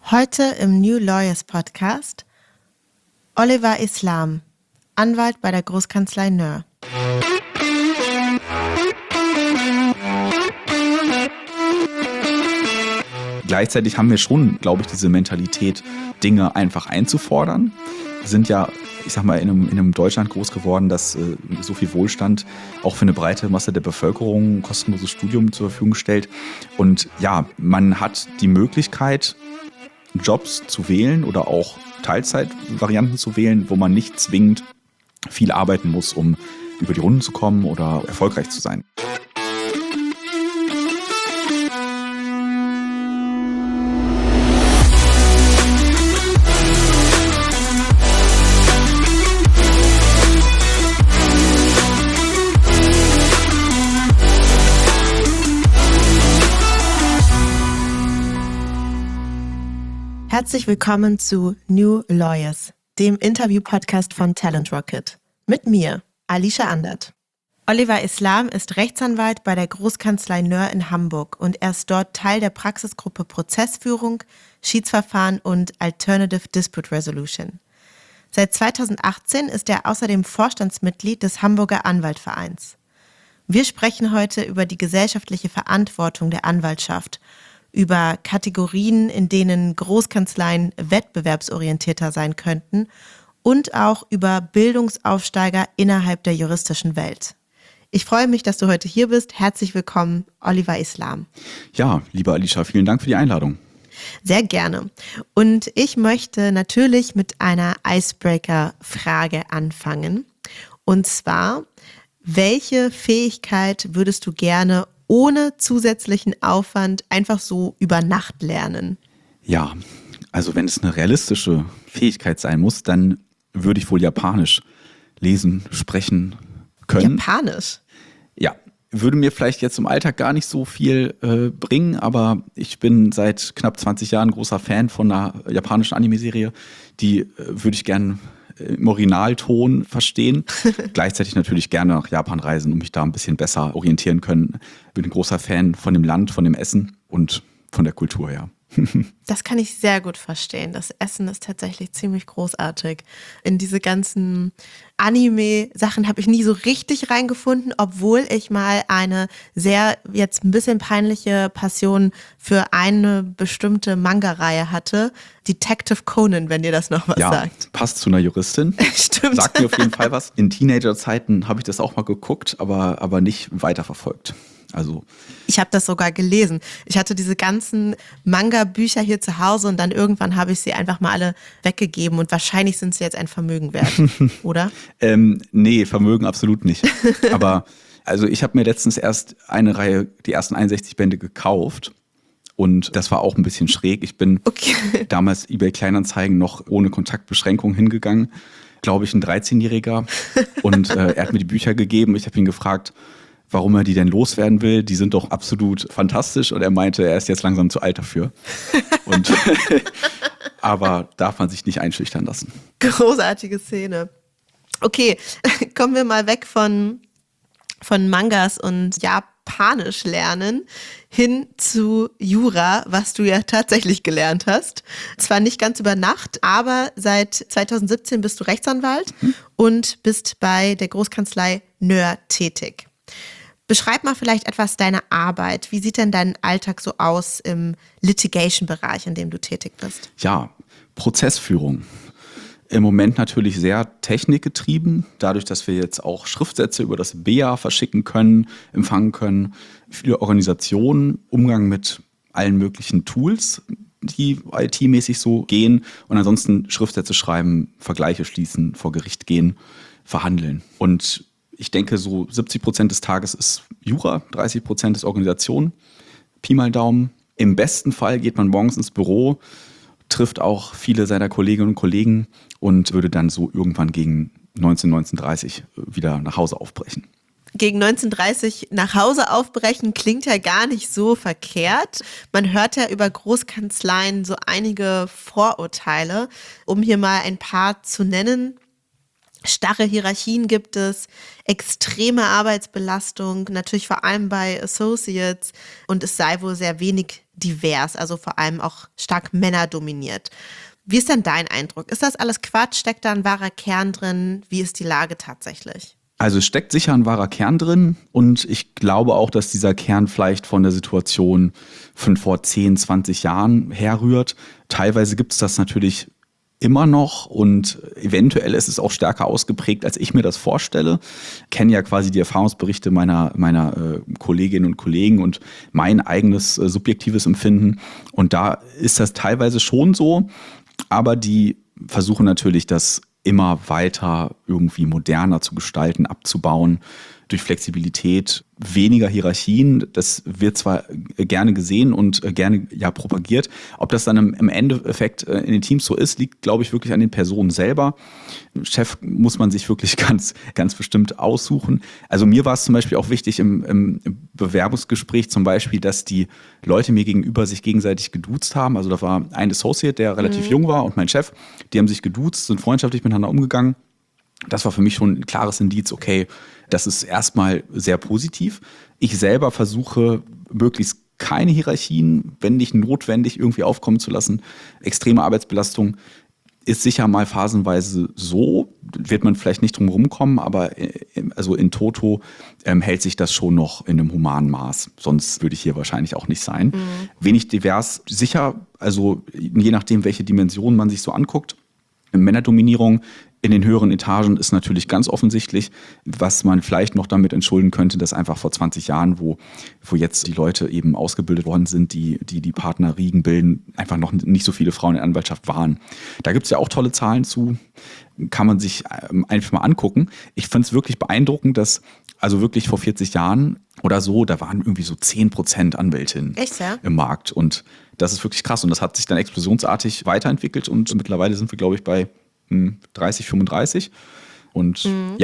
Heute im New Lawyers Podcast Oliver Islam, Anwalt bei der Großkanzlei Nöhr. Gleichzeitig haben wir schon, glaube ich, diese Mentalität, Dinge einfach einzufordern. Wir sind ja, ich sag mal, in einem Deutschland groß geworden, das so viel Wohlstand auch für eine breite Masse der Bevölkerung ein kostenloses Studium zur Verfügung stellt. Und ja, man hat die Möglichkeit, Jobs zu wählen oder auch Teilzeitvarianten zu wählen, wo man nicht zwingend viel arbeiten muss, um über die Runden zu kommen oder erfolgreich zu sein. Herzlich willkommen zu New Lawyers, dem Interview-Podcast von Talent Rocket. Mit mir, Alicia Andert. Oliver Islam ist Rechtsanwalt bei der Großkanzlei Nöhr in Hamburg und er ist dort Teil der Praxisgruppe Prozessführung, Schiedsverfahren und Alternative Dispute Resolution. Seit 2018 ist er außerdem Vorstandsmitglied des Hamburger Anwaltvereins. Wir sprechen heute über die gesellschaftliche Verantwortung der Anwaltschaft, über Kategorien, in denen Großkanzleien wettbewerbsorientierter sein könnten und auch über Bildungsaufsteiger innerhalb der juristischen Welt. Ich freue mich, dass du heute hier bist. Herzlich willkommen, Oliver Islam. Ja, liebe Alicia, vielen Dank für die Einladung. Sehr gerne. Und ich möchte natürlich mit einer Icebreaker-Frage anfangen. Und zwar, welche Fähigkeit würdest du gerne ohne zusätzlichen Aufwand einfach so über Nacht lernen? Ja, also wenn es eine realistische Fähigkeit sein muss, dann würde ich wohl Japanisch lesen, sprechen können. Japanisch? Ja, würde mir vielleicht jetzt im Alltag gar nicht so viel bringen, aber ich bin seit knapp 20 Jahren großer Fan von einer japanischen Anime-Serie. Die würde ich gern im Originalton verstehen. Gleichzeitig natürlich gerne nach Japan reisen und mich da ein bisschen besser orientieren können. Bin ein großer Fan von dem Land, von dem Essen und von der Kultur, ja. Das kann ich sehr gut verstehen. Das Essen ist tatsächlich ziemlich großartig. In diese ganzen Anime-Sachen habe ich nie so richtig reingefunden, obwohl ich mal eine sehr, jetzt ein bisschen peinliche Passion für eine bestimmte Manga-Reihe hatte. Detective Conan, wenn dir das noch was sagt. Ja, passt zu einer Juristin. Stimmt. Sagt mir auf jeden Fall was. In Teenager-Zeiten habe ich das auch mal geguckt, aber nicht weiterverfolgt. Also ich habe das sogar gelesen. Ich hatte diese ganzen Manga-Bücher hier zu Hause und dann irgendwann habe ich sie einfach mal alle weggegeben und wahrscheinlich sind sie jetzt ein Vermögen wert, oder? Nee, Vermögen absolut nicht. Aber also ich habe mir letztens erst eine Reihe, die ersten 61 Bände gekauft und das war auch ein bisschen schräg. Ich bin damals eBay Kleinanzeigen noch ohne Kontaktbeschränkung hingegangen, glaube ich, ein 13-Jähriger und er hat mir die Bücher gegeben. Ich habe ihn gefragt, warum er die denn loswerden will. Die sind doch absolut fantastisch. Und er meinte, er ist jetzt langsam zu alt dafür. Und aber darf man sich nicht einschüchtern lassen. Großartige Szene. Okay, kommen wir mal weg von Mangas und Japanisch lernen hin zu Jura, was du ja tatsächlich gelernt hast. Zwar nicht ganz über Nacht, aber seit 2017 bist du Rechtsanwalt und bist bei der Großkanzlei Nöhr tätig. Beschreib mal vielleicht etwas deine Arbeit. Wie sieht denn dein Alltag so aus im Litigation-Bereich, in dem du tätig bist? Ja, Prozessführung. Im Moment natürlich sehr technikgetrieben, dadurch, dass wir jetzt auch Schriftsätze über das BEA verschicken können, empfangen können. Viele Organisationen, Umgang mit allen möglichen Tools, die IT-mäßig so gehen. Und ansonsten Schriftsätze schreiben, Vergleiche schließen, vor Gericht gehen, verhandeln. Und ich denke, so 70% des Tages ist Jura, 30% ist Organisation. Pi mal Daumen. Im besten Fall geht man morgens ins Büro, trifft auch viele seiner Kolleginnen und Kollegen und würde dann so irgendwann gegen 19:30 wieder nach Hause aufbrechen. Gegen 19:30 nach Hause aufbrechen klingt ja gar nicht so verkehrt. Man hört ja über Großkanzleien so einige Vorurteile. Um hier mal ein paar zu nennen: Starre Hierarchien gibt es, extreme Arbeitsbelastung, natürlich vor allem bei Associates, und es sei wohl sehr wenig divers, also vor allem auch stark männerdominiert. Wie ist denn dein Eindruck? Ist das alles Quatsch? Steckt da ein wahrer Kern drin? Wie ist die Lage tatsächlich? Also es steckt sicher ein wahrer Kern drin und ich glaube auch, dass dieser Kern vielleicht von der Situation von vor 10, 20 Jahren herrührt. Teilweise gibt es das natürlich immer noch und eventuell ist es auch stärker ausgeprägt, als ich mir das vorstelle. Ich kenne ja quasi die Erfahrungsberichte meiner Kolleginnen und Kollegen und mein eigenes subjektives Empfinden. Und da ist das teilweise schon so, aber die versuchen natürlich, das immer weiter irgendwie moderner zu gestalten, abzubauen, durch Flexibilität, weniger Hierarchien. Das wird zwar gerne gesehen und gerne propagiert. Ob das dann im Endeffekt in den Teams so ist, liegt, glaube ich, wirklich an den Personen selber. Chef muss man sich wirklich ganz, ganz bestimmt aussuchen. Also mir war es zum Beispiel auch wichtig im Bewerbungsgespräch zum Beispiel, dass die Leute mir gegenüber sich gegenseitig geduzt haben. Also da war ein Associate, der relativ jung war und mein Chef, die haben sich geduzt, sind freundschaftlich miteinander umgegangen. Das war für mich schon ein klares Indiz, okay, das ist erstmal sehr positiv. Ich selber versuche möglichst keine Hierarchien, wenn nicht notwendig, irgendwie aufkommen zu lassen. Extreme Arbeitsbelastung ist sicher mal phasenweise so, wird man vielleicht nicht drum rumkommen, aber also in toto hält sich das schon noch in einem humanen Maß. Sonst würde ich hier wahrscheinlich auch nicht sein. Wenig divers, sicher, also je nachdem, welche Dimensionen man sich so anguckt. Männerdominierung in den höheren Etagen ist natürlich ganz offensichtlich, was man vielleicht noch damit entschulden könnte, dass einfach vor 20 Jahren, wo jetzt die Leute eben ausgebildet worden sind, die Partnerriegen bilden, einfach noch nicht so viele Frauen in der Anwaltschaft waren. Da gibt es ja auch tolle Zahlen zu, kann man sich einfach mal angucken. Ich finde es wirklich beeindruckend, dass also wirklich vor 40 Jahren oder so, da waren irgendwie so 10% Anwältinnen im Markt. Und das ist wirklich krass. Und das hat sich dann explosionsartig weiterentwickelt und mittlerweile sind wir, glaube ich, bei 30, 35. Und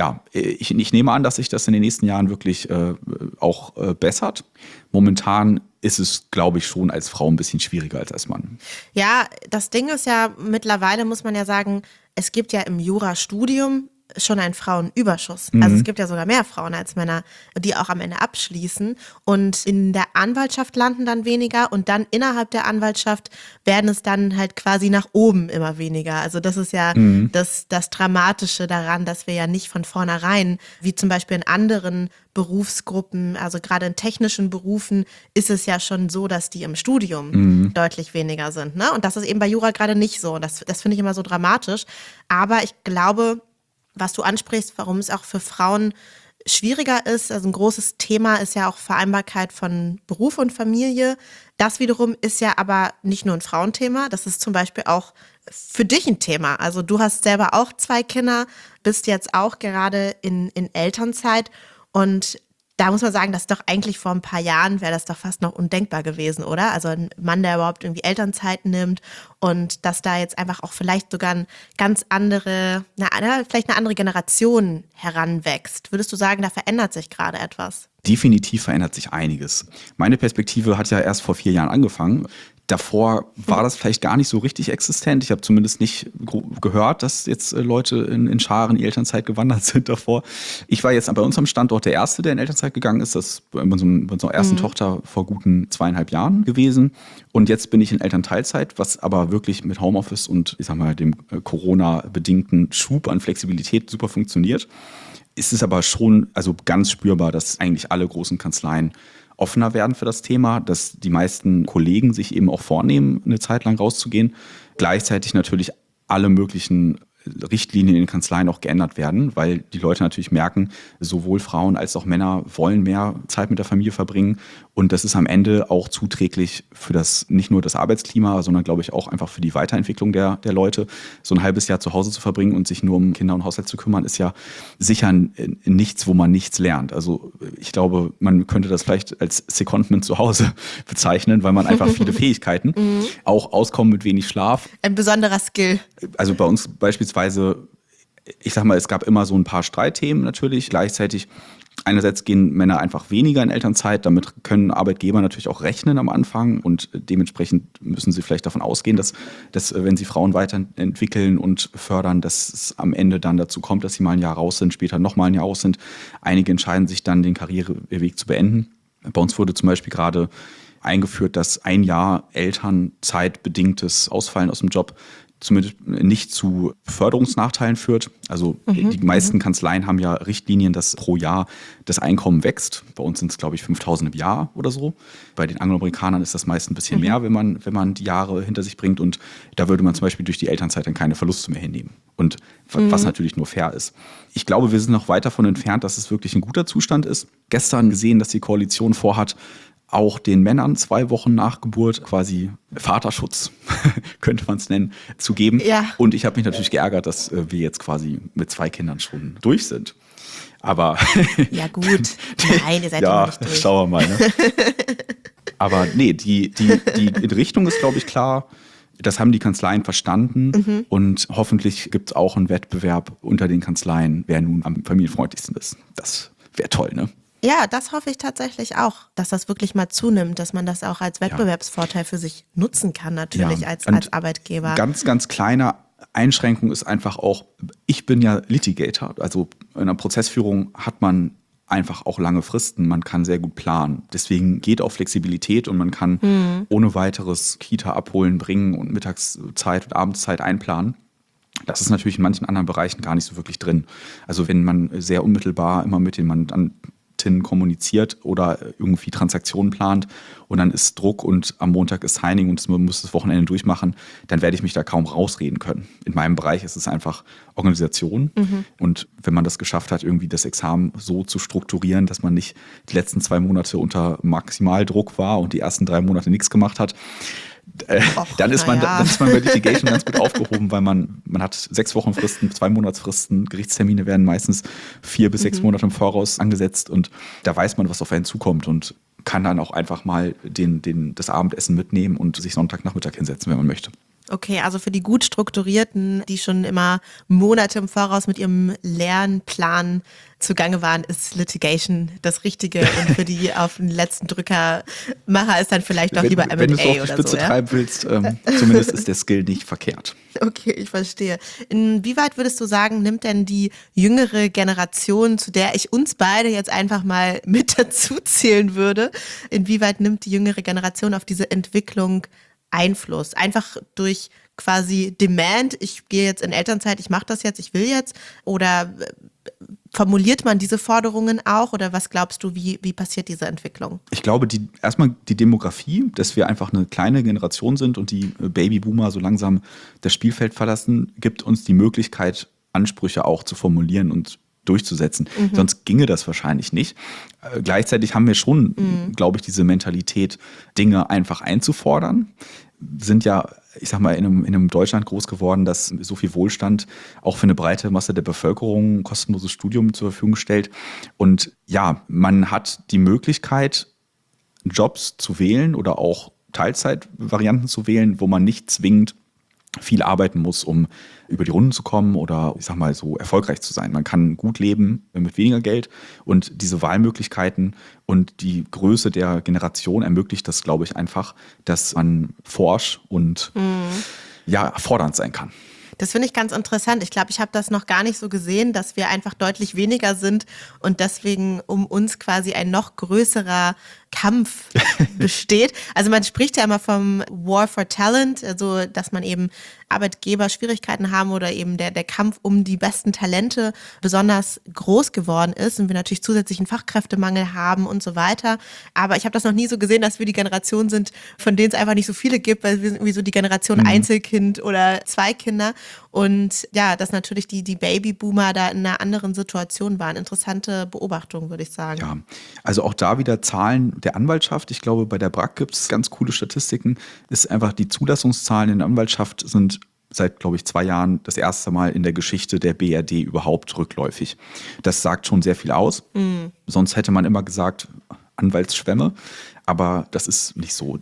ich nehme an, dass sich das in den nächsten Jahren wirklich auch bessert. Momentan ist es, glaube ich, schon als Frau ein bisschen schwieriger als Mann. Ja, das Ding ist ja, mittlerweile muss man ja sagen, es gibt ja im Jurastudium schon einen Frauenüberschuss. Also es gibt ja sogar mehr Frauen als Männer, die auch am Ende abschließen. Und in der Anwaltschaft landen dann weniger und dann innerhalb der Anwaltschaft werden es dann halt quasi nach oben immer weniger. Also das ist ja das Dramatische daran, dass wir ja nicht von vornherein, wie zum Beispiel in anderen Berufsgruppen, also gerade in technischen Berufen, ist es ja schon so, dass die im Studium deutlich weniger sind. Ne? Und das ist eben bei Jura gerade nicht so. Das finde ich immer so dramatisch. Aber ich glaube, was du ansprichst, warum es auch für Frauen schwieriger ist, also ein großes Thema ist ja auch Vereinbarkeit von Beruf und Familie. Das wiederum ist ja aber nicht nur ein Frauenthema, das ist zum Beispiel auch für dich ein Thema. Also du hast selber auch 2 Kinder, bist jetzt auch gerade in Elternzeit und da muss man sagen, dass doch eigentlich vor ein paar Jahren wäre das doch fast noch undenkbar gewesen, oder? Also ein Mann, der überhaupt irgendwie Elternzeit nimmt und dass da jetzt einfach auch vielleicht sogar eine ganz andere, vielleicht eine andere Generation heranwächst. Würdest du sagen, da verändert sich gerade etwas? Definitiv verändert sich einiges. Meine Perspektive hat ja erst vor 4 Jahren angefangen. Davor war das vielleicht gar nicht so richtig existent. Ich habe zumindest nicht gehört, dass jetzt Leute in Scharen in die Elternzeit gewandert sind davor. Ich war jetzt bei uns am Standort der Erste, der in Elternzeit gegangen ist. Das ist bei unserer ersten Tochter vor guten 2,5 Jahren gewesen. Und jetzt bin ich in Elternteilzeit, was aber wirklich mit Homeoffice und ich sag mal dem Corona-bedingten Schub an Flexibilität super funktioniert. Es ist aber schon ganz spürbar, dass eigentlich alle großen Kanzleien offener werden für das Thema, dass die meisten Kollegen sich eben auch vornehmen, eine Zeit lang rauszugehen. Gleichzeitig natürlich alle möglichen Richtlinien in den Kanzleien auch geändert werden, weil die Leute natürlich merken, sowohl Frauen als auch Männer wollen mehr Zeit mit der Familie verbringen. Und das ist am Ende auch zuträglich für das, nicht nur das Arbeitsklima, sondern glaube ich auch einfach für die Weiterentwicklung der Leute. So ein halbes Jahr zu Hause zu verbringen und sich nur um Kinder und Haushalt zu kümmern, ist ja sicher nichts, wo man nichts lernt. Also ich glaube, man könnte das vielleicht als Secondment zu Hause bezeichnen, weil man einfach viele Fähigkeiten, auch Auskommen mit wenig Schlaf. Ein besonderer Skill. Also bei uns beispielsweise, ich sag mal, es gab immer so ein paar Streitthemen natürlich. Gleichzeitig einerseits gehen Männer einfach weniger in Elternzeit. Damit können Arbeitgeber natürlich auch rechnen am Anfang. Und dementsprechend müssen sie vielleicht davon ausgehen, dass wenn sie Frauen weiterentwickeln und fördern, dass es am Ende dann dazu kommt, dass sie mal ein Jahr raus sind, später nochmal ein Jahr raus sind. Einige entscheiden sich dann, den Karriereweg zu beenden. Bei uns wurde zum Beispiel gerade eingeführt, dass ein Jahr elternzeitbedingtes Ausfallen aus dem Job zumindest nicht zu Beförderungsnachteilen führt. Also die meisten Kanzleien haben ja Richtlinien, dass pro Jahr das Einkommen wächst. Bei uns sind es, glaube ich, 5.000 im Jahr oder so. Bei den Angloamerikanern ist das meist ein bisschen mehr, wenn man die Jahre hinter sich bringt. Und da würde man zum Beispiel durch die Elternzeit dann keine Verluste mehr hinnehmen. Und was natürlich nur fair ist. Ich glaube, wir sind noch weit davon entfernt, dass es wirklich ein guter Zustand ist. Gestern gesehen, dass die Koalition vorhat, auch den Männern 2 Wochen nach Geburt quasi Vaterschutz, könnte man es nennen, zu geben. Ja. Und ich habe mich natürlich geärgert, dass wir jetzt quasi mit 2 Kindern schon durch sind. Aber ja gut, nein, ihr seid ja noch nicht durch. Schauen wir mal. Ne? Aber nee, die Richtung ist, glaube ich, klar. Das haben die Kanzleien verstanden. Und hoffentlich gibt es auch einen Wettbewerb unter den Kanzleien, wer nun am familienfreundlichsten ist. Das wäre toll, ne? Ja, das hoffe ich tatsächlich auch, dass das wirklich mal zunimmt, dass man das auch als Wettbewerbsvorteil für sich nutzen kann, natürlich als Arbeitgeber. Ganz, ganz kleine Einschränkung ist einfach auch, ich bin ja Litigator, also in einer Prozessführung hat man einfach auch lange Fristen, man kann sehr gut planen. Deswegen geht auch Flexibilität und man kann ohne weiteres Kita abholen, bringen und Mittagszeit und Abendszeit einplanen. Das ist natürlich in manchen anderen Bereichen gar nicht so wirklich drin. Also wenn man sehr unmittelbar immer mit den Mandanten kommuniziert oder irgendwie Transaktionen plant und dann ist Druck und am Montag ist Signing und man muss das Wochenende durchmachen, dann werde ich mich da kaum rausreden können. In meinem Bereich ist es einfach Organisation und wenn man das geschafft hat, irgendwie das Examen so zu strukturieren, dass man nicht die letzten 2 Monate unter Maximaldruck war und die ersten 3 Monate nichts gemacht hat, dann ist man bei Litigation ganz gut aufgehoben, weil man hat 6 Wochenfristen, 2 Monatsfristen, Gerichtstermine werden meistens 4 bis 6 Monate im Voraus angesetzt und da weiß man, was auf einen zukommt und kann dann auch einfach mal das Abendessen mitnehmen und sich Sonntagnachmittag hinsetzen, wenn man möchte. Okay, also für die gut strukturierten, die schon immer Monate im Voraus mit ihrem Lernplan zugange waren, ist Litigation das Richtige und für die auf den letzten Drückermacher ist dann vielleicht doch lieber M&A wenn du es auf die oder Spitze so. Ja? treiben willst, zumindest ist der Skill nicht verkehrt. Okay, ich verstehe. Inwieweit würdest du sagen, nimmt denn die jüngere Generation, zu der ich uns beide jetzt einfach mal mit dazu zählen würde, inwieweit nimmt die jüngere Generation auf diese Entwicklung Einfluss? Einfach durch quasi Demand, ich gehe jetzt in Elternzeit, ich mache das jetzt, ich will jetzt? Oder formuliert man diese Forderungen auch? Oder was glaubst du, wie passiert diese Entwicklung? Ich glaube, erstmal die Demografie, dass wir einfach eine kleine Generation sind und die Babyboomer so langsam das Spielfeld verlassen, gibt uns die Möglichkeit, Ansprüche auch zu formulieren und durchzusetzen. Sonst ginge das wahrscheinlich nicht. Gleichzeitig haben wir schon, glaube ich, diese Mentalität, Dinge einfach einzufordern. Sind ja, ich sag mal, in einem Deutschland groß geworden, das so viel Wohlstand auch für eine breite Masse der Bevölkerung ein kostenloses Studium zur Verfügung stellt. Und ja, man hat die Möglichkeit, Jobs zu wählen oder auch Teilzeitvarianten zu wählen, wo man nicht zwingend viel arbeiten muss, um über die Runden zu kommen oder, ich sag mal, so erfolgreich zu sein. Man kann gut leben mit weniger Geld und diese Wahlmöglichkeiten und die Größe der Generation ermöglicht das, glaube ich, einfach, dass man forsch und fordernd sein kann. Das finde ich ganz interessant. Ich glaube, ich habe das noch gar nicht so gesehen, dass wir einfach deutlich weniger sind und deswegen um uns quasi ein noch größerer Kampf besteht. Also man spricht ja immer vom War for Talent, also dass man eben Arbeitgeber Schwierigkeiten haben oder eben der Kampf um die besten Talente besonders groß geworden ist und wir natürlich zusätzlichen Fachkräftemangel haben und so weiter. Aber ich habe das noch nie so gesehen, dass wir die Generation sind, von denen es einfach nicht so viele gibt, weil wir sind irgendwie so die Generation Einzelkind oder 2 Kinder. Und ja, dass natürlich die Babyboomer da in einer anderen Situation waren. Interessante Beobachtung, würde ich sagen. Ja, also auch da wieder Zahlen der Anwaltschaft. Ich glaube, bei der BRAG gibt es ganz coole Statistiken. Ist einfach, die Zulassungszahlen in der Anwaltschaft sind seit, glaube ich, 2 Jahren das erste Mal in der Geschichte der BRD überhaupt rückläufig. Das sagt schon sehr viel aus. Sonst hätte man immer gesagt, Anwaltsschwemme. Aber das ist nicht so.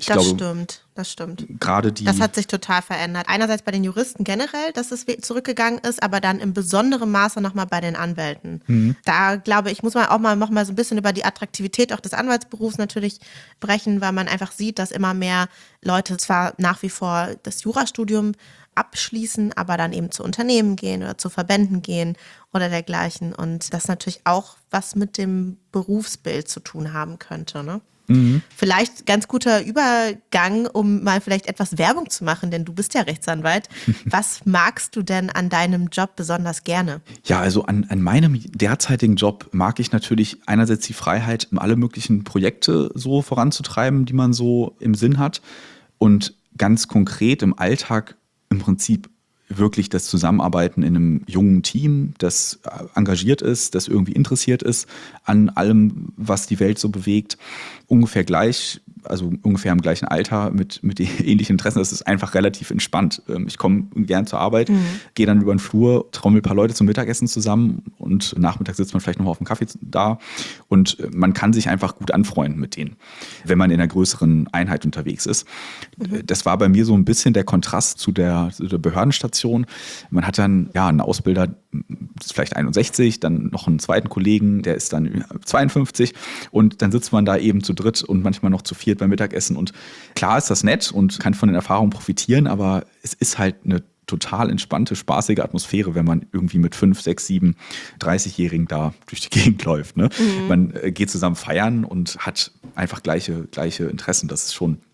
Das stimmt. Gerade das hat sich total verändert. Einerseits bei den Juristen generell, dass es zurückgegangen ist, aber dann in besonderem Maße nochmal bei den Anwälten. Da glaube ich, muss man auch noch mal so ein bisschen über die Attraktivität auch des Anwaltsberufs natürlich sprechen, weil man einfach sieht, dass immer mehr Leute zwar nach wie vor das Jurastudium abschließen, aber dann eben zu Unternehmen gehen oder zu Verbänden gehen oder dergleichen. Und das natürlich auch was mit dem Berufsbild zu tun haben könnte, ne? Vielleicht ganz guter Übergang, um mal vielleicht etwas Werbung zu machen, denn du bist ja Rechtsanwalt. Was magst du denn an deinem Job besonders gerne? Ja, also an meinem derzeitigen Job mag ich natürlich einerseits die Freiheit, alle möglichen Projekte so voranzutreiben, die man so im Sinn hat. Und ganz konkret im Alltag im Prinzip wirklich das Zusammenarbeiten in einem jungen Team, das engagiert ist, das irgendwie interessiert ist an allem, was die Welt so bewegt, ungefähr gleich, also ungefähr im gleichen Alter mit ähnlichen Interessen. Das ist einfach relativ entspannt. Ich komme gern zur Arbeit, gehe dann über den Flur, trommel ein paar Leute zum Mittagessen zusammen und nachmittags sitzt man vielleicht noch auf dem Kaffee da und man kann sich einfach gut anfreunden mit denen, wenn man in einer größeren Einheit unterwegs ist. Das war bei mir so ein bisschen der Kontrast zu der Behördenstation. Man hat dann einen Ausbilder, das ist vielleicht 61, dann noch einen zweiten Kollegen, der ist dann 52 und dann sitzt man da eben zu dritt und manchmal noch zu viert beim Mittagessen und klar ist das nett und kann von den Erfahrungen profitieren, aber es ist halt eine total entspannte, spaßige Atmosphäre, wenn man irgendwie mit 5, 6, 7, 30-Jährigen da durch die Gegend läuft. Ne? Man geht zusammen feiern und hat einfach gleiche Interessen. Das ist schon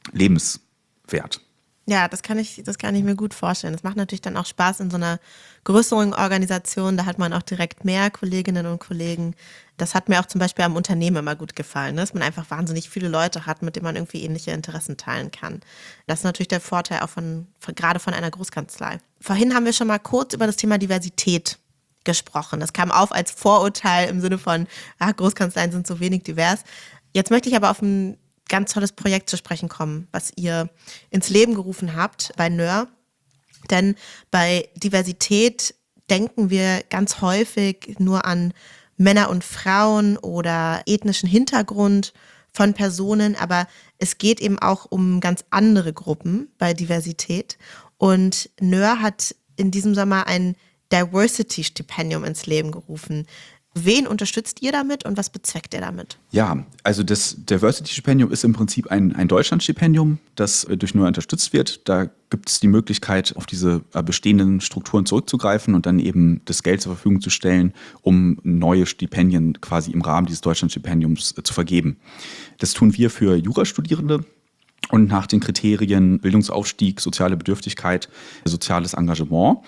lebenswert. Ja, das kann ich mir gut vorstellen. Das macht natürlich dann auch Spaß in so einer größeren Organisation. Da hat man auch direkt mehr Kolleginnen und Kollegen. Das hat mir auch zum Beispiel am Unternehmen immer gut gefallen, ne? Dass man einfach wahnsinnig viele Leute hat, mit denen man irgendwie ähnliche Interessen teilen kann. Das ist natürlich der Vorteil auch gerade von einer Großkanzlei. Vorhin haben wir schon mal kurz über das Thema Diversität gesprochen. Das kam auf als Vorurteil im Sinne von, Großkanzleien sind so wenig divers. Jetzt möchte ich aber auf ein ganz tolles Projekt zu sprechen kommen, was ihr ins Leben gerufen habt bei NÖR. Denn bei Diversität denken wir ganz häufig nur an Männer und Frauen oder ethnischen Hintergrund von Personen, aber es geht eben auch um ganz andere Gruppen bei Diversität. Und NÖR hat in diesem Sommer ein Diversity-Stipendium ins Leben gerufen. Wen unterstützt ihr damit und was bezweckt ihr damit? Ja, also das Diversity-Stipendium ist im Prinzip ein Deutschland-Stipendium, das durch NÖR unterstützt wird. Da gibt es die Möglichkeit, auf diese bestehenden Strukturen zurückzugreifen und dann eben das Geld zur Verfügung zu stellen, um neue Stipendien quasi im Rahmen dieses Deutschland-Stipendiums zu vergeben. Das tun wir für Jurastudierende und nach den Kriterien Bildungsaufstieg, soziale Bedürftigkeit, soziales Engagement,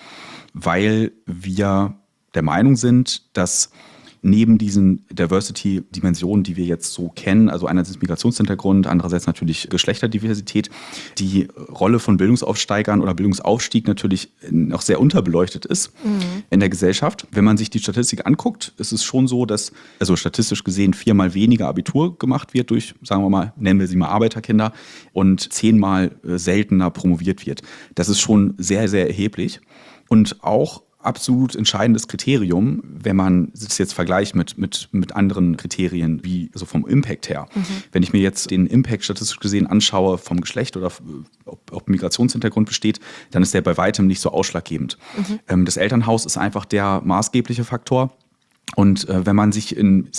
weil wir der Meinung sind, dass neben diesen Diversity-Dimensionen, die wir jetzt so kennen, also einerseits Migrationshintergrund, andererseits natürlich Geschlechterdiversität, die Rolle von Bildungsaufsteigern oder Bildungsaufstieg natürlich noch sehr unterbeleuchtet ist in der Gesellschaft. Wenn man sich die Statistik anguckt, ist es schon so, dass also statistisch gesehen 4-mal weniger Abitur gemacht wird durch, sagen wir mal, nennen wir sie mal Arbeiterkinder und 10-mal seltener promoviert wird. Das ist schon sehr, sehr erheblich und auch absolut entscheidendes Kriterium, wenn man das jetzt vergleicht mit anderen Kriterien, wie so vom Impact her. Wenn ich mir jetzt den Impact statistisch gesehen anschaue vom Geschlecht oder ob Migrationshintergrund besteht, dann ist der bei weitem nicht so ausschlaggebend. Das Elternhaus ist einfach der maßgebliche Faktor. Und wenn man sich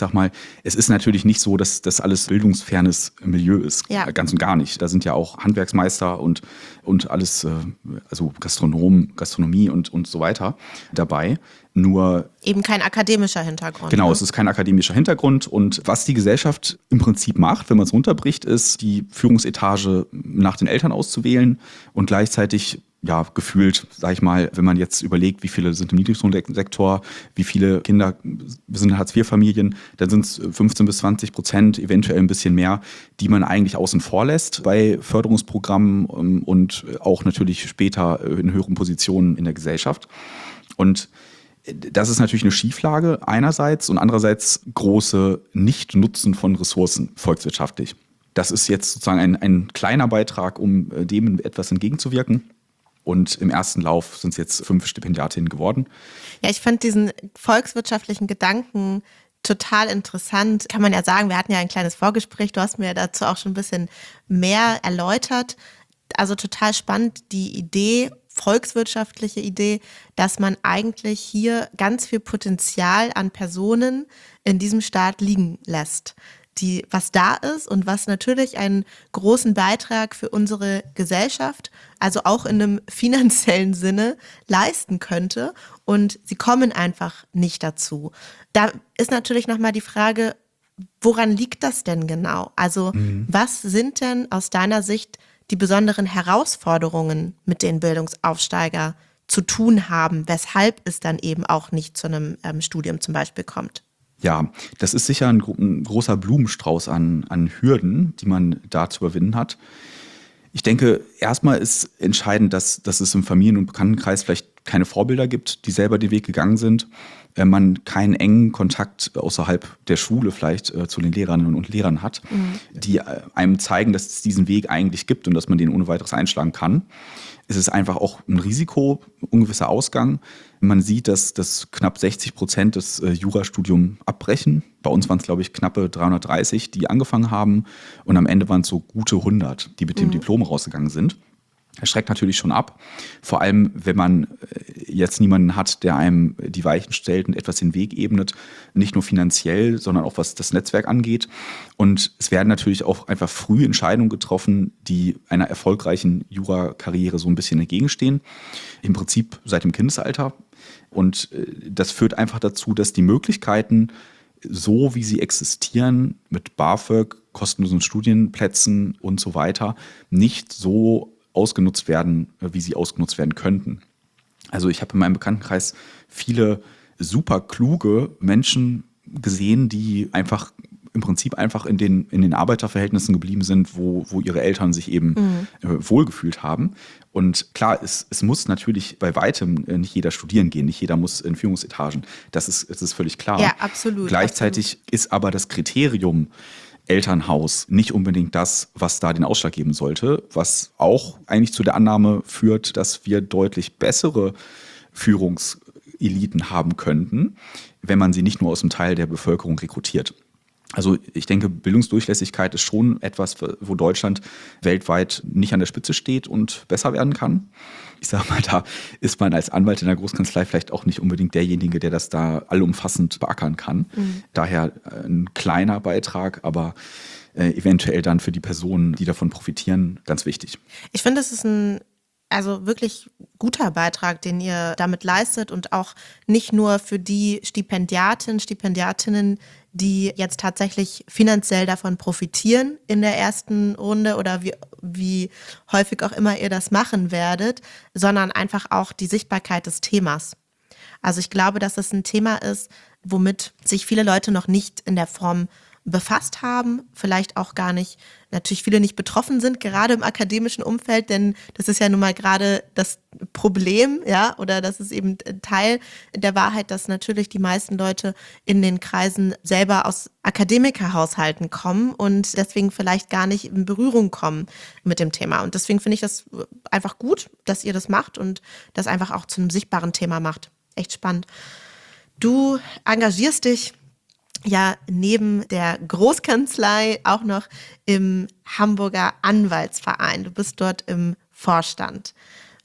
es ist natürlich nicht so, dass das alles bildungsfernes Milieu ist, ganz und gar nicht. Da sind ja auch Handwerksmeister und alles, also Gastronomie und so weiter dabei. Nur eben kein akademischer Hintergrund. Genau, es ist kein akademischer Hintergrund. Und was die Gesellschaft im Prinzip macht, wenn man es runterbricht, ist, die Führungsetage nach den Eltern auszuwählen und gleichzeitig gefühlt, sag ich mal, wenn man jetzt überlegt, wie viele sind im Niedriglohnsektor, wie viele Kinder sind in Hartz-IV-Familien, dann sind es 15-20%, eventuell ein bisschen mehr, die man eigentlich außen vor lässt bei Förderungsprogrammen und auch natürlich später in höheren Positionen in der Gesellschaft. Und das ist natürlich eine Schieflage einerseits und andererseits große Nichtnutzen von Ressourcen volkswirtschaftlich. Das ist jetzt sozusagen ein kleiner Beitrag, um dem etwas entgegenzuwirken. Und im ersten Lauf sind es jetzt 5 Stipendiatinnen geworden. Ja, ich fand diesen volkswirtschaftlichen Gedanken total interessant. Kann man ja sagen, wir hatten ja ein kleines Vorgespräch, du hast mir dazu auch schon ein bisschen mehr erläutert. Also total spannend, die Idee, volkswirtschaftliche Idee, dass man eigentlich hier ganz viel Potenzial an Personen in diesem Staat liegen lässt, was da ist und was natürlich einen großen Beitrag für unsere Gesellschaft, also auch in einem finanziellen Sinne, leisten könnte. Und sie kommen einfach nicht dazu. Da ist natürlich nochmal die Frage, woran liegt das denn genau? Also was sind denn aus deiner Sicht die besonderen Herausforderungen, mit denen Bildungsaufsteiger zu tun haben, weshalb es dann eben auch nicht zu einem Studium zum Beispiel kommt? Ja, das ist sicher ein großer Blumenstrauß an Hürden, die man da zu überwinden hat. Ich denke, erstmal ist entscheidend, dass es im Familien- und Bekanntenkreis vielleicht keine Vorbilder gibt, die selber den Weg gegangen sind. Man keinen engen Kontakt außerhalb der Schule vielleicht zu den Lehrerinnen und Lehrern hat, die einem zeigen, dass es diesen Weg eigentlich gibt und dass man den ohne weiteres einschlagen kann. Es ist einfach auch ein Risiko, ein gewisser Ausgang. Man sieht, dass knapp 60% das Jurastudium abbrechen. Bei uns waren es, glaube ich, knappe 330, die angefangen haben. Und am Ende waren es so gute 100, die mit dem Diplom rausgegangen sind. Das schreckt natürlich schon ab. Vor allem, wenn man jetzt niemanden hat, der einem die Weichen stellt und etwas den Weg ebnet. Nicht nur finanziell, sondern auch was das Netzwerk angeht. Und es werden natürlich auch einfach früh Entscheidungen getroffen, die einer erfolgreichen Jurakarriere so ein bisschen entgegenstehen. Im Prinzip seit dem Kindesalter. Und das führt einfach dazu, dass die Möglichkeiten, so wie sie existieren, mit BAföG, kostenlosen Studienplätzen und so weiter, nicht so ausgenutzt werden, wie sie ausgenutzt werden könnten. Also ich habe in meinem Bekanntenkreis viele super kluge Menschen gesehen, die einfach im Prinzip einfach in den Arbeiterverhältnissen geblieben sind, wo ihre Eltern sich eben wohlgefühlt haben. Und klar, es muss natürlich bei weitem nicht jeder studieren gehen, nicht jeder muss in Führungsetagen. Das ist völlig klar. Ja, absolut. Gleichzeitig ist aber das Kriterium Elternhaus nicht unbedingt das, was da den Ausschlag geben sollte, was auch eigentlich zu der Annahme führt, dass wir deutlich bessere Führungseliten haben könnten, wenn man sie nicht nur aus einem Teil der Bevölkerung rekrutiert. Also ich denke, Bildungsdurchlässigkeit ist schon etwas, wo Deutschland weltweit nicht an der Spitze steht und besser werden kann. Ich sage mal, da ist man als Anwalt in der Großkanzlei vielleicht auch nicht unbedingt derjenige, der das da allumfassend beackern kann. Daher ein kleiner Beitrag, aber eventuell dann für die Personen, die davon profitieren, ganz wichtig. Ich finde, es ist ein wirklich guter Beitrag, den ihr damit leistet und auch nicht nur für die Stipendiatinnen, die jetzt tatsächlich finanziell davon profitieren in der ersten Runde oder wie häufig auch immer ihr das machen werdet, sondern einfach auch die Sichtbarkeit des Themas. Also ich glaube, dass es ein Thema ist, womit sich viele Leute noch nicht in der Form befasst haben, vielleicht auch gar nicht, natürlich viele nicht betroffen sind, gerade im akademischen Umfeld, denn das ist ja nun mal gerade das Problem, ja, oder das ist eben Teil der Wahrheit, dass natürlich die meisten Leute in den Kreisen selber aus Akademikerhaushalten kommen und deswegen vielleicht gar nicht in Berührung kommen mit dem Thema. Und deswegen finde ich das einfach gut, dass ihr das macht und das einfach auch zu einem sichtbaren Thema macht. Echt spannend. Du engagierst dich ja neben der Großkanzlei auch noch im Hamburger Anwaltsverein. Du bist dort im Vorstand.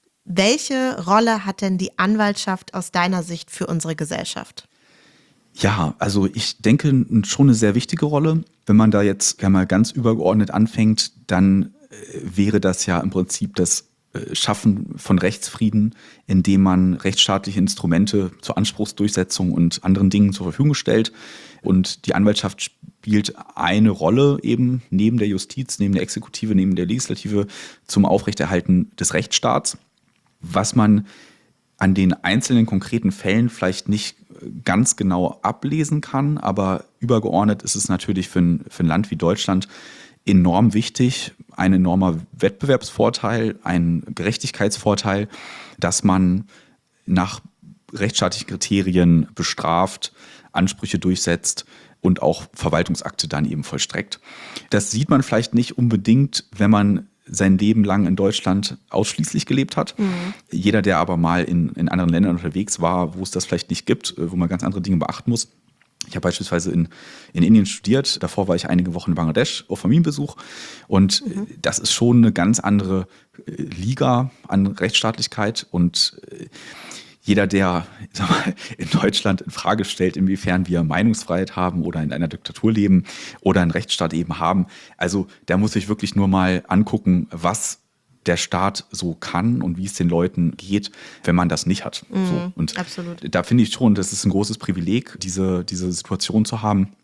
Welche Rolle hat denn die Anwaltschaft aus deiner Sicht für unsere Gesellschaft? Ja, also ich denke schon eine sehr wichtige Rolle. Wenn man da jetzt mal ganz übergeordnet anfängt, dann wäre das ja im Prinzip das Schaffen von Rechtsfrieden, indem man rechtsstaatliche Instrumente zur Anspruchsdurchsetzung und anderen Dingen zur Verfügung stellt. Und die Anwaltschaft spielt eine Rolle eben neben der Justiz, neben der Exekutive, neben der Legislative zum Aufrechterhalten des Rechtsstaats. Was man an den einzelnen konkreten Fällen vielleicht nicht ganz genau ablesen kann, aber übergeordnet ist es natürlich für ein Land wie Deutschland enorm wichtig, ein enormer Wettbewerbsvorteil, ein Gerechtigkeitsvorteil, dass man nach rechtsstaatlichen Kriterien bestraft, Ansprüche durchsetzt und auch Verwaltungsakte dann eben vollstreckt. Das sieht man vielleicht nicht unbedingt, wenn man sein Leben lang in Deutschland ausschließlich gelebt hat. Jeder, der aber mal in anderen Ländern unterwegs war, wo es das vielleicht nicht gibt, wo man ganz andere Dinge beachten muss. Ich habe beispielsweise in Indien studiert, davor war ich einige Wochen in Bangladesch auf Familienbesuch und das ist schon eine ganz andere Liga an Rechtsstaatlichkeit und jeder, der in Deutschland in Frage stellt, inwiefern wir Meinungsfreiheit haben oder in einer Diktatur leben oder einen Rechtsstaat eben haben, also der muss sich wirklich nur mal angucken, was der Staat so kann und wie es den Leuten geht, wenn man das nicht hat. So. Und absolut. da finde ich schon, das ist ein großes Privileg, diese Situation zu haben.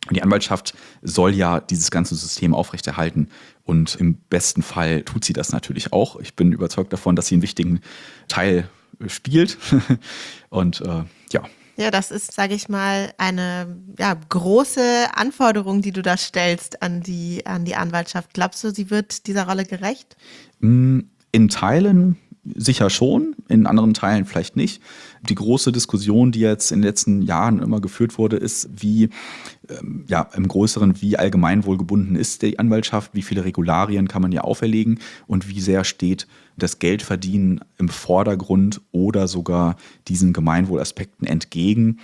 Und die Anwaltschaft soll ja dieses ganze System aufrechterhalten und im besten Fall tut sie das natürlich auch. Ich bin überzeugt davon, dass sie einen wichtigen Teil spielt und ja. Ja, das ist, sage ich mal, eine große Anforderung, die du da stellst an die Anwaltschaft. Glaubst du, sie wird dieser Rolle gerecht? In Teilen sicher schon, in anderen Teilen vielleicht nicht. Die große Diskussion, die jetzt in den letzten Jahren immer geführt wurde, ist, wie im Größeren, wie allgemeinwohlgebunden ist die Anwaltschaft, wie viele Regularien kann man ihr auferlegen und wie sehr steht das Geldverdienen im Vordergrund oder sogar diesen Gemeinwohlaspekten entgegen.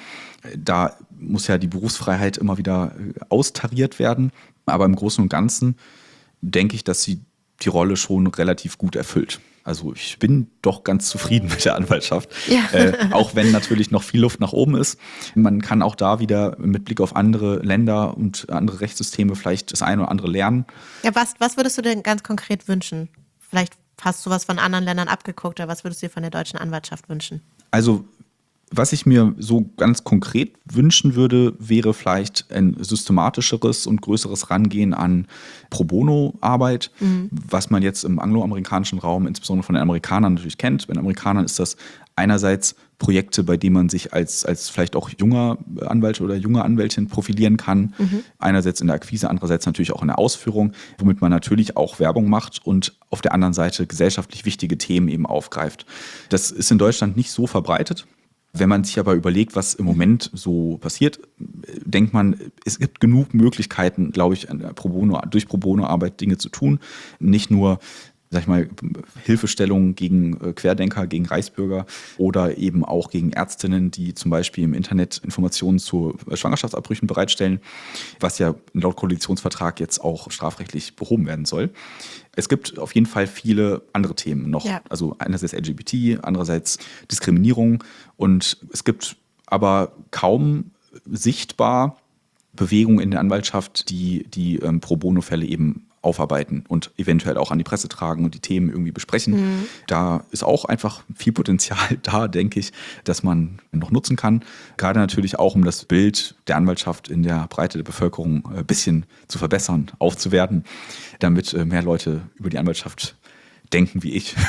Da muss ja die Berufsfreiheit immer wieder austariert werden. Aber im Großen und Ganzen denke ich, dass sie die Rolle schon relativ gut erfüllt. Also ich bin doch ganz zufrieden mit der Anwaltschaft, ja. Auch wenn natürlich noch viel Luft nach oben ist. Man kann auch da wieder mit Blick auf andere Länder und andere Rechtssysteme vielleicht das eine oder andere lernen. Ja, was würdest du denn ganz konkret wünschen? Vielleicht hast du was von anderen Ländern abgeguckt, oder was würdest du dir von der deutschen Anwaltschaft wünschen? Also was ich mir so ganz konkret wünschen würde, wäre vielleicht ein systematischeres und größeres Rangehen an Pro-Bono-Arbeit, was man jetzt im angloamerikanischen Raum, insbesondere von den Amerikanern natürlich kennt. Bei den Amerikanern ist das einerseits Projekte, bei denen man sich als vielleicht auch junger Anwalt oder junge Anwältin profilieren kann. Einerseits in der Akquise, andererseits natürlich auch in der Ausführung, womit man natürlich auch Werbung macht und auf der anderen Seite gesellschaftlich wichtige Themen eben aufgreift. Das ist in Deutschland nicht so verbreitet. Wenn man sich aber überlegt, was im Moment so passiert, denkt man, es gibt genug Möglichkeiten, glaube ich, durch Pro-Bono-Arbeit Dinge zu tun. Nicht nur, sag ich mal, Hilfestellungen gegen Querdenker, gegen Reichsbürger oder eben auch gegen Ärztinnen, die zum Beispiel im Internet Informationen zu Schwangerschaftsabbrüchen bereitstellen, was ja laut Koalitionsvertrag jetzt auch strafrechtlich behoben werden soll. Es gibt auf jeden Fall viele andere Themen noch. Ja. Also einerseits LGBT, andererseits Diskriminierung. Und es gibt aber kaum sichtbar Bewegungen in der Anwaltschaft, die Pro-Bono-Fälle eben aufarbeiten und eventuell auch an die Presse tragen und die Themen irgendwie besprechen. Da ist auch einfach viel Potenzial da, denke ich, dass man noch nutzen kann. Gerade natürlich auch, um das Bild der Anwaltschaft in der Breite der Bevölkerung ein bisschen zu verbessern, aufzuwerten, damit mehr Leute über die Anwaltschaft denken wie ich.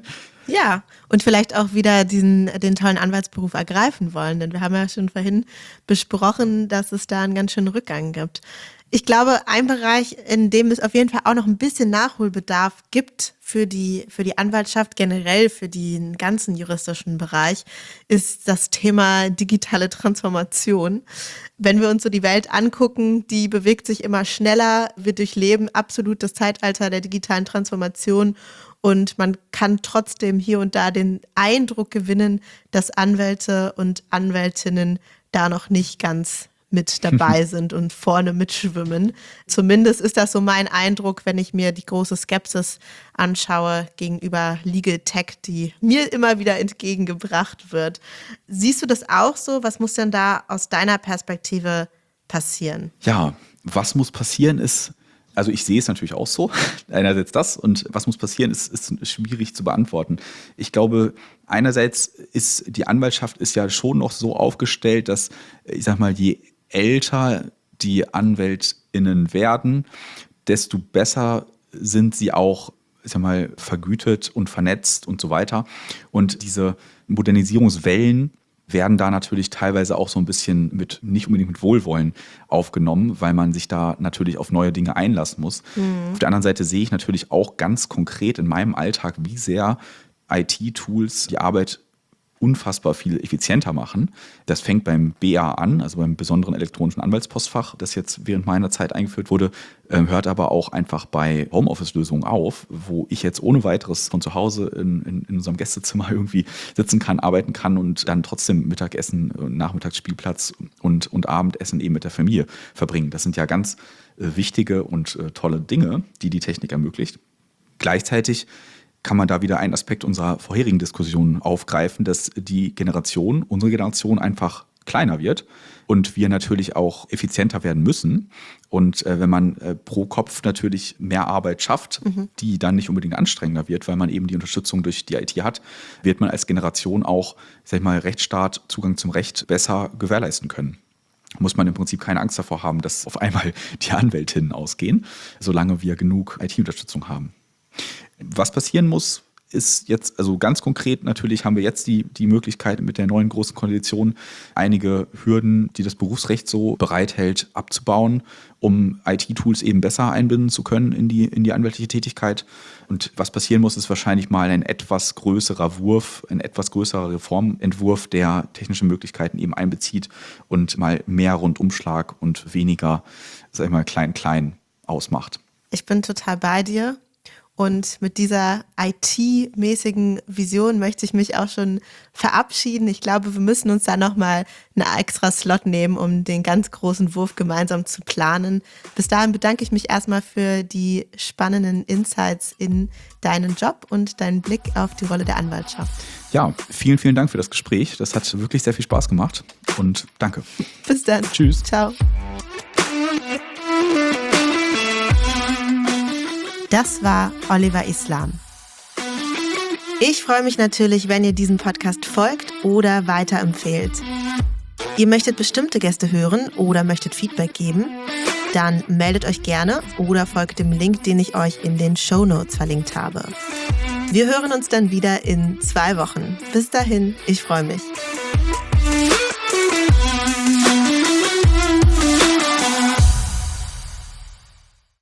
Ja, und vielleicht auch wieder den tollen Anwaltsberuf ergreifen wollen, denn wir haben ja schon vorhin besprochen, dass es da einen ganz schönen Rückgang gibt. Ich glaube, ein Bereich, in dem es auf jeden Fall auch noch ein bisschen Nachholbedarf gibt für die Anwaltschaft, generell für den ganzen juristischen Bereich, ist das Thema digitale Transformation. Wenn wir uns so die Welt angucken, die bewegt sich immer schneller. Wir durchleben absolut das Zeitalter der digitalen Transformation. Und man kann trotzdem hier und da den Eindruck gewinnen, dass Anwälte und Anwältinnen da noch nicht ganz mit dabei sind und vorne mitschwimmen. Zumindest ist das so mein Eindruck, wenn ich mir die große Skepsis anschaue gegenüber Legal Tech, die mir immer wieder entgegengebracht wird. Siehst du das auch so? Was muss denn da aus deiner Perspektive passieren? Ja, was muss passieren ist, also ich sehe es natürlich auch so, einerseits das, und was muss passieren, ist schwierig zu beantworten. Ich glaube, einerseits ist die Anwaltschaft ist ja schon noch so aufgestellt, dass, ich sag mal, je älter die AnwältInnen werden, desto besser sind sie auch, ich sag mal, vergütet und vernetzt und so weiter. Und diese Modernisierungswellen werden da natürlich teilweise auch so ein bisschen nicht unbedingt mit Wohlwollen aufgenommen, weil man sich da natürlich auf neue Dinge einlassen muss. Auf der anderen Seite sehe ich natürlich auch ganz konkret in meinem Alltag, wie sehr IT-Tools die Arbeit unfassbar viel effizienter machen. Das fängt beim BA an, also beim besonderen elektronischen Anwaltspostfach, das jetzt während meiner Zeit eingeführt wurde, hört aber auch einfach bei Homeoffice-Lösungen auf, wo ich jetzt ohne weiteres von zu Hause in unserem Gästezimmer irgendwie sitzen kann, arbeiten kann und dann trotzdem Mittagessen, Nachmittagsspielplatz und Abendessen eben mit der Familie verbringen. Das sind ja ganz wichtige und tolle Dinge, die Technik ermöglicht. Gleichzeitig kann man da wieder einen Aspekt unserer vorherigen Diskussion aufgreifen, dass unsere Generation einfach kleiner wird und wir natürlich auch effizienter werden müssen. Und wenn man pro Kopf natürlich mehr Arbeit schafft, die dann nicht unbedingt anstrengender wird, weil man eben die Unterstützung durch die IT hat, wird man als Generation auch, sag ich mal, Rechtsstaat, Zugang zum Recht besser gewährleisten können. muss man im Prinzip keine Angst davor haben, dass auf einmal die Anwältinnen ausgehen, solange wir genug IT-Unterstützung haben. Was passieren muss, ist jetzt, also ganz konkret natürlich haben wir jetzt die Möglichkeit mit der neuen großen Koalition einige Hürden, die das Berufsrecht so bereithält, abzubauen, um IT-Tools eben besser einbinden zu können in die anwaltliche Tätigkeit. Und was passieren muss, ist wahrscheinlich mal ein etwas größerer Wurf, ein etwas größerer Reformentwurf, der technische Möglichkeiten eben einbezieht und mal mehr Rundumschlag und weniger, sag ich mal, klein ausmacht. Ich bin total bei dir. Und mit dieser IT-mäßigen Vision möchte ich mich auch schon verabschieden. Ich glaube, wir müssen uns da nochmal einen extra Slot nehmen, um den ganz großen Wurf gemeinsam zu planen. Bis dahin bedanke ich mich erstmal für die spannenden Insights in deinen Job und deinen Blick auf die Rolle der Anwaltschaft. Ja, vielen, vielen Dank für das Gespräch. Das hat wirklich sehr viel Spaß gemacht und danke. Bis dann. Tschüss. Ciao. Das war Oliver Islam. Ich freue mich natürlich, wenn ihr diesem Podcast folgt oder weiterempfehlt. Ihr möchtet bestimmte Gäste hören oder möchtet Feedback geben? Dann meldet euch gerne oder folgt dem Link, den ich euch in den Shownotes verlinkt habe. Wir hören uns dann wieder in 2 Wochen. Bis dahin, ich freue mich.